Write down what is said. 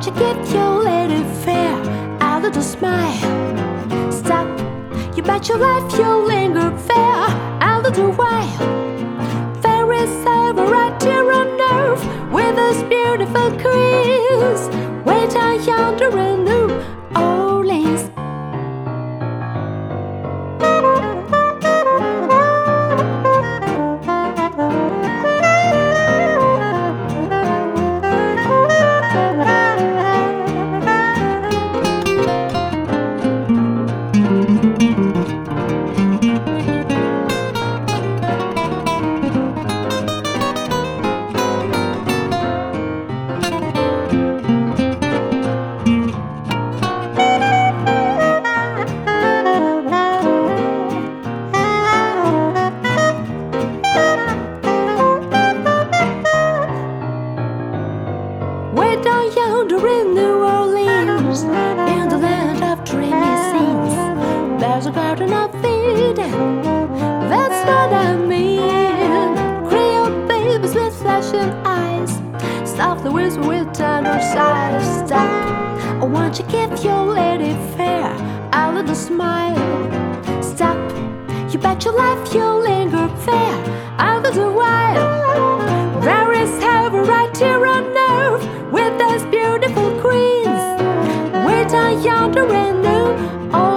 you get your lady fair, a little smile? Stop, you bet your life you'll linger fair a little while. There is ever right here on earth with this beautiful queens, way down yonder in New Orleans. Way down yonder in New Orleans, in the land of dreamy scenes, there's a garden of Eden, that's what I mean. Creole babies with flashing eyes, softly whisper with tender sighs. Stop, I want you to give your lady fair a little smile. Stop, you bet your life you'll linger fair a little while. There is heaven right here on earth with those beautiful queens, way down yonder in New Orleans.